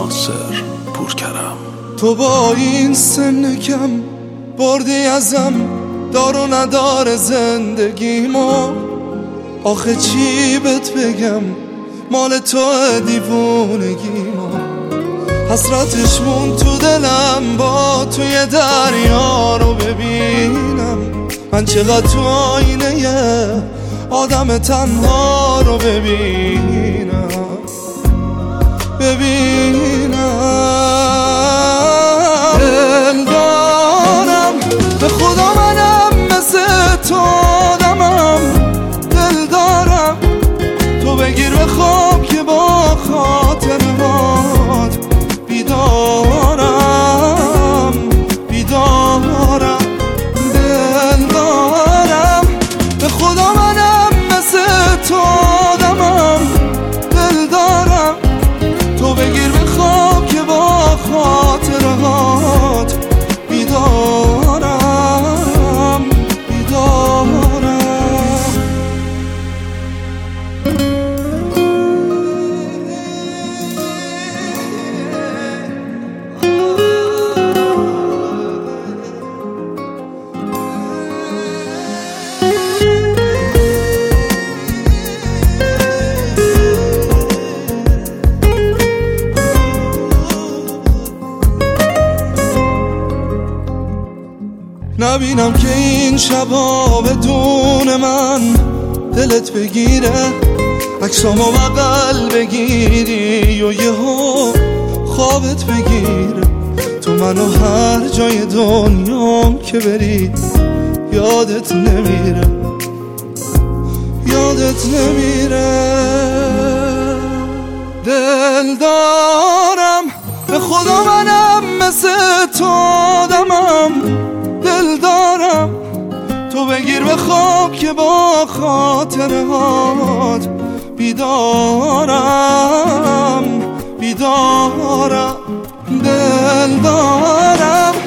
ناصر پورکرم. تو با این سن کم بردی ازم دار و ندار زندگیمو، آخه چی بهت بگم مال تو دیوونگیمو. حسرتش مون تو دلم با توی دریا رو ببینم، من چقدر تو آینه آدم تنها رو ببینم. دل دارم به خدا منم مثل تو آدمم، دل دارم تو بگیر به خواب که با خاطرات بیدارم بیدارم. دل دارم به خدا منم مثل تو آدمم، دل دارم تو بگیر به خواب که با خاطرات بیدارم بیدارم. نبینم که این شبا بدون من دلت بگیره، عکسامو بغل بگیری و یهو خوابت بگیره. تو منو هر جای دنیام که بری یادت نمیره، یادت نمیره. دل دارم به خدا منم مثل تو آدمم، دل دارم تو بگیر به خواب که با خاطرات بیدارم بیدارم. دل دارم